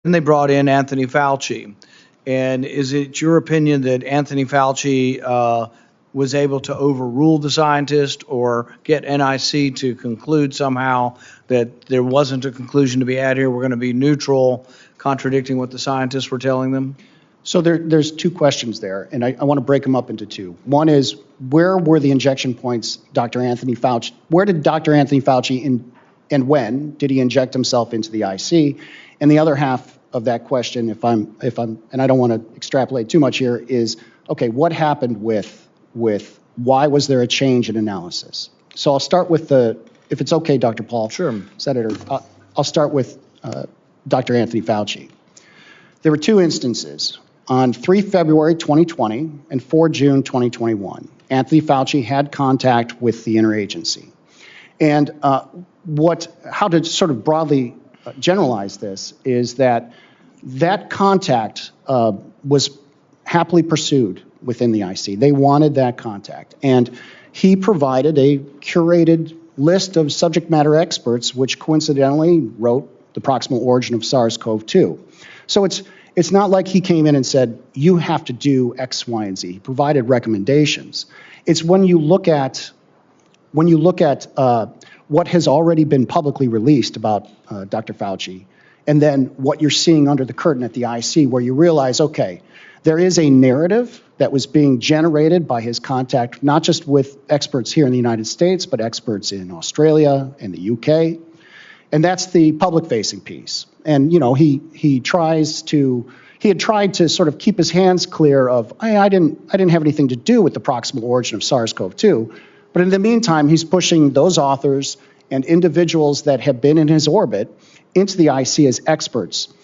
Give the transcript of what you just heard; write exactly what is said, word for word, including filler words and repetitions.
Then they brought in Anthony Fauci. And is it your opinion that Anthony Fauci uh, was able to overrule the scientist or get N I C to conclude somehow that there wasn't a conclusion to be had here? We're going to be neutral, contradicting what the scientists were telling them? So there, there's two questions there, and I, I want to break them up into two. One is, where were the injection points, Doctor Anthony Fauci? Where did Doctor Anthony Fauci in, and when did he inject himself into the I C? And the other half of that question, if I'm, if I'm, and I don't want to extrapolate too much here, is okay, what happened with, with why was there a change in analysis? So I'll start with the, if it's okay, Doctor Paul, Sure. Senator, uh, I'll start with uh, Doctor Anthony Fauci. There were two instances. On the third of February twenty twenty and the fourth of June twenty twenty-one, Anthony Fauci had contact with the interagency. And uh, what, how to sort of broadly generalize this is that that contact uh, was happily pursued within the I C. They wanted that contact. And he provided a curated list of subject matter experts, which coincidentally wrote the proximal origin of SARS CoV two. So it's It's not like he came in and said, you have to do X, Y, and Z. He provided recommendations. It's when you look at, when you look at uh, what has already been publicly released about uh, Doctor Fauci, and then what you're seeing under the curtain at the I C, where you realize, okay, there is a narrative that was being generated by his contact, not just with experts here in the United States, but experts in Australia and the U K. And that's the public-facing piece. And, you know, he he tries to, he had tried to sort of keep his hands clear of, I, I didn't I didn't have anything to do with the proximal origin of SARS CoV two. But in the meantime, he's pushing those authors and individuals that have been in his orbit into the I C as experts.